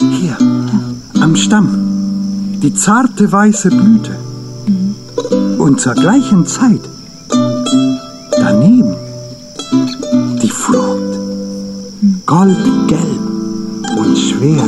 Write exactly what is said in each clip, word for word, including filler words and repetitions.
Hier, am Stamm, die zarte weiße Blüte. Und zur gleichen Zeit daneben die Frucht, goldgelb und schwer.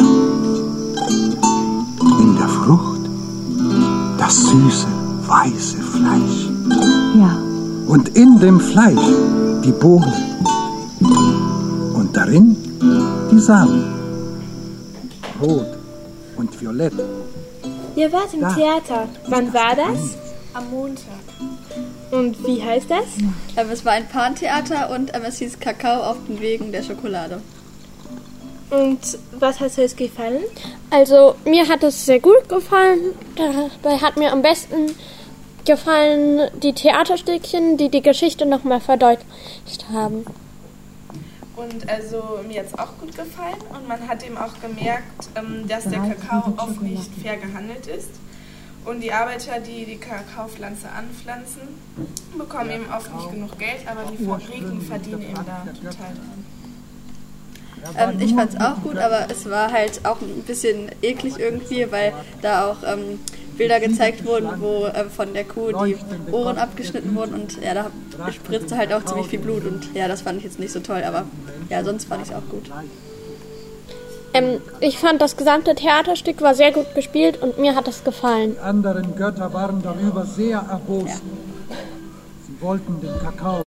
In der Frucht das süße, weiße Fleisch. Ja. Und in dem Fleisch die Bohnen. Und darin die Samen. Rot und violett. Ihr wart im Da. Theater. Wann war das? Am Montag. Und wie heißt das? Ähm, es war ein Pantheater und ähm, es hieß Kakao auf den Wegen der Schokolade. Und was hat euch gefallen? Also mir hat es sehr gut gefallen. Dabei hat mir am besten gefallen die Theaterstückchen, die die Geschichte nochmal verdeutlicht haben. Und also mir hat es auch gut gefallen und man hat eben auch gemerkt, ähm, dass der Kakao oft nicht fair gehandelt ist. Und die Arbeiter, die die Kakaopflanze anpflanzen, bekommen eben oft nicht genug Geld, aber die Fabriken verdienen eben da total dran. Ähm, ich fand es auch gut, aber es war halt auch ein bisschen eklig irgendwie, weil da auch ähm, Bilder gezeigt wurden, wo äh, von der Kuh die Ohren abgeschnitten wurden und ja, da spritzte halt auch ziemlich viel Blut und ja, das fand ich jetzt nicht so toll, aber ja, sonst fand ich es auch gut. Ähm, ich fand, das gesamte Theaterstück war sehr gut gespielt und mir hat es gefallen. Die anderen Götter waren darüber sehr erbost. Sie wollten den Kakao